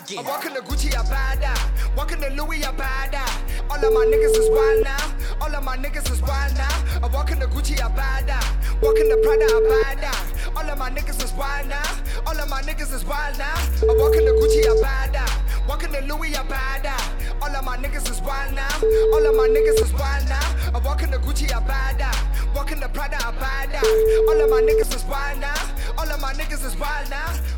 I'm walking the Gucci, I bada. Walking the Louis, I bada. All of my niggas is wild now. All of my niggas is wild now. I'm walking the Gucci, I bada. Walking the Prada, I bada. All of my niggas is wild now. All of my niggas is wild now. I'm walking the Gucci, I bada. Walking the Louis, I bada. All of my niggas is wild now. All of my niggas is wild now. I'm walking the Gucci, I bada. Walking the Prada, I bada. All of my niggas is wild now. All of my niggas is wild now.